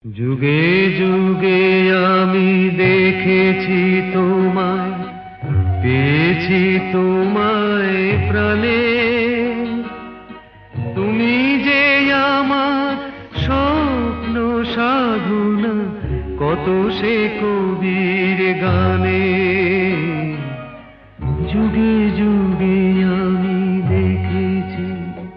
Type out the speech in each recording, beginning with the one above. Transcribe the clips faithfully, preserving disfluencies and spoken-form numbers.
যুগে যুগে আমি দেখেছি তোমায়, পেয়েছি তোমায় প্রাণে। তুমি যে আমার স্বপ্ন সাধনা, কত সে কবির গানে। যুগে যুগে আমি দেখেছি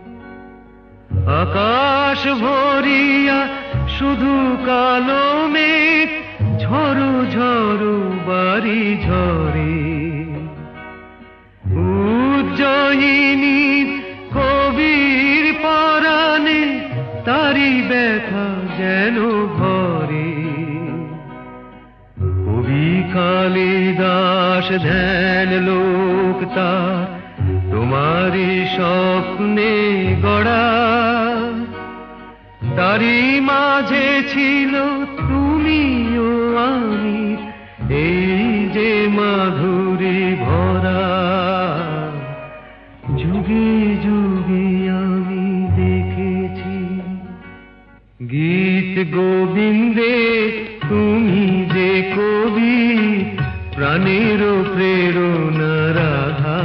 আকাশ ভরিয়া শুধু কালো মেঘ, ঝড়ো ঝড়ো বাড়ি ঝরে। উজ্জয়িনী কবির পরাণে তারি ব্যথা যেন ভরে। কবি কালিদাস ধ্যান লোক তার, তোমারই স্বপ্নে গড়া। তারি মাঝে ছিল তুমিও আমি, এই যে মাধুরী ভরা। যুগে যুগে আমি দেখেছি গীত গোবিন্দে তুমি যে কবি, প্রাণের প্রেরণা রাধা।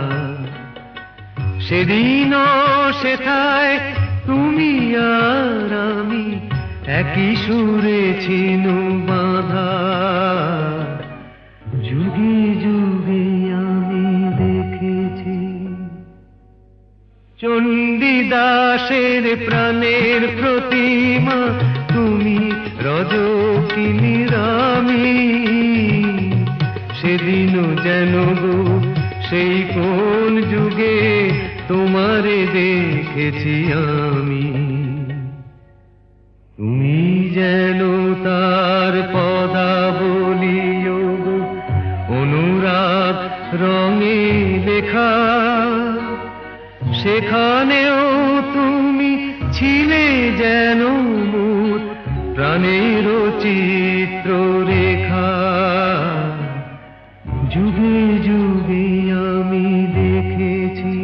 সেদিন সেথায় তুমি আর আমি একই সুরে ছিনু বাঁধা। যুগে যুগে আমি দেখেছি চণ্ডীদাসের প্রাণের প্রতিমা, তুমি রজকিনী রামী। সেদিনও যেন গো সেই কোন যুগে তোমারে দেখেছি আমি। তুমি যেন তার পদাবলী গো অনুরাগ রঙে লেখা। সেখানেও তুমি ছিলে যেন মোর প্রাণের চিত্ররেখা। যুগে যুগে আমি দেখেছি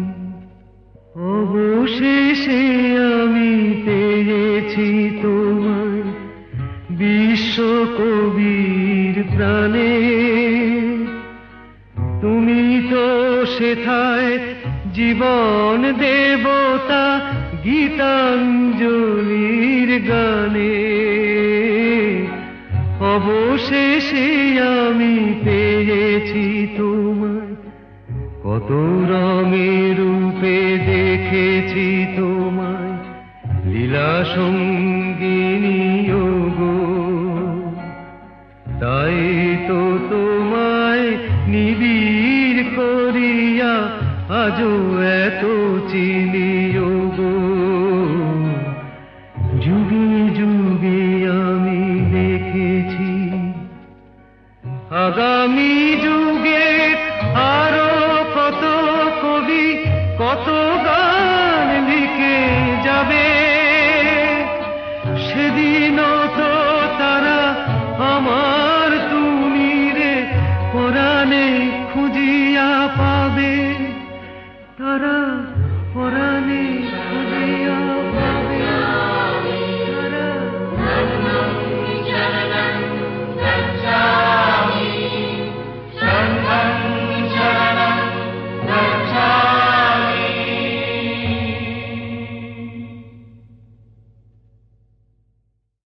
অবশেষে আমি পেয়েছি তোমায়, বিশ্বকবির প্রাণে। তুমি তো সেথায় জীবন দেবতা, গীতাঞ্জলির গানে। অবশেষে আমি পেয়েছি তোমায়, কত রঙের রূপে দেখেছি তোমায় লীলা সঙ্গ